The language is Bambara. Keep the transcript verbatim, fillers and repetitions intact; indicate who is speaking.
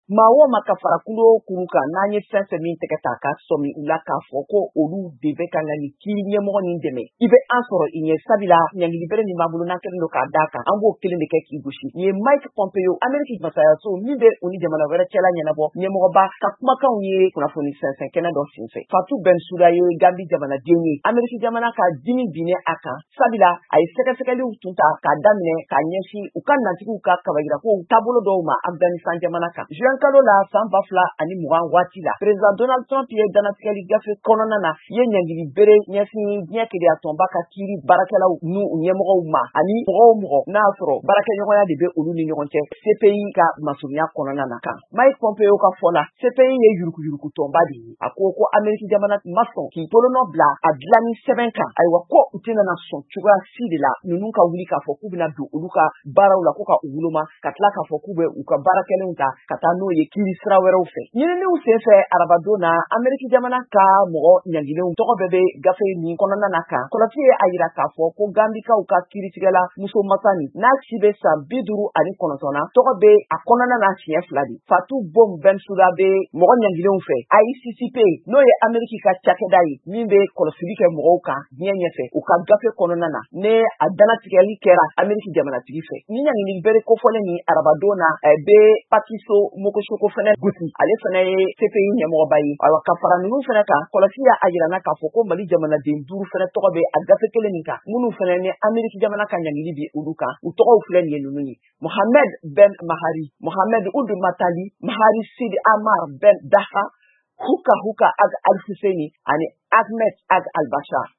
Speaker 1: maa o ma ka fara kulo kuru kan n'an ye fɛn fɛn min tɛgɛ ta ka sɔmi u la k'a fɔ ko olu de bɛ ka na ni kiiri ɲɛmɔgɔ nin dɛmɛ i bɛ an sɔrɔ i ɲɛ sabila ɲangili bere min b'an bolo n'an kɛlen don k'a d'a kan an b'o kelen de kɛ k'i gosi nin ye Mike Pompeo Ameriki masayaso min bɛ u ni jamana wɛrɛ cɛla ɲɛnabɔ ɲɛmɔgɔba ka kumakanw ye kunnafoni sɛnsɛn kɛnɛ dɔ senfɛ Fatou Bensouda ye Gambi jamanaden ye Ameriki jamana ka dimi binne a kan sabila a ye sɛgɛsɛgɛliw tun ta k'a daminɛ k'a ɲɛsin u ka nantigiw ka kabayirakow taabolo dɔw ma Afghanistan jamana kan juin kalo la san ba fila ani mugan waati la président Donald Trump ye danatigɛli gafe kɔnɔna na ye ɲangili bere ɲɛsin diɲɛ keleya tɔnba ka kiiri baarakɛlaw n'u ɲɛmɔgɔw ma ani mɔgɔ o mɔgɔ n'a sɔrɔ baarakɛɲɔgɔnya de bɛ olu ni ɲɔgɔn cɛ C P I ka masurunya kɔnɔna na kan Mike Pompeo ka fɔ la C P I ye yuruguyurugu tɔnba de ye a ko ko Ameriki jamana ma sɔn k'i bolonɔ bila a dilanni sɛbɛn kan ayiwa ko u tɛna na sɔn cogoya si de la ninnu ka wuli k'a fɔ k'u bɛna don olu ka baaraw la ko ka u woloma ka tila k'a fɔ k'u bɛ u ka baarakɛlenw ta ka taa n'o ye kiiri sira wɛrɛw fɛ ɲininiw senfɛ arabadon na Ameriki jamana ka mɔgɔ ɲangilenw tɔgɔ bɛɛ bɛ gafe min kɔnɔna na kan kɔlɔsi ye a yira k'a fɔ ko gambikaw ka kiiritigɛla muso masani n'a si bɛ san bi duuru ani kɔnɔntɔn na tɔgɔ bɛ a kɔnɔna na siɲɛ fila de Fatou Bom Bensouda bɛ mɔgɔ ɲangilenw fɛ I C C P n'o ye Ameriki ka cakɛda ye min bɛ kɔlɔsili kɛ mɔgɔw kan diɲɛ ɲɛfɛ u ka gafe kɔnɔna na ne a danatigɛli kɛra Ameriki jamanatigi fɛ ni ɲangili bere kofɔlen ni arabadon na bɛ Patriso Mokosoko fɛnɛ gosi ale fɛnɛ ye C P I ɲɛmɔgɔba ye ayiwa ka fara ninnu fɛnɛ kan kɔlɔsi y'a yira na k'a fɔ ko Mali jamanaden duuru fɛnɛ tɔgɔ bɛ a gafe kelen min kan minnu fɛnɛ ni Ameriki jamana ka ɲangili bi olu kan u tɔgɔw filɛ nin ye ninnu ye Mohamed Ben Mahari Mohamed Ould Matali Mahari Sidi Amar Ben Daha Huka Huka Ag Al Husseini ani Ahmed Ag Al Bashar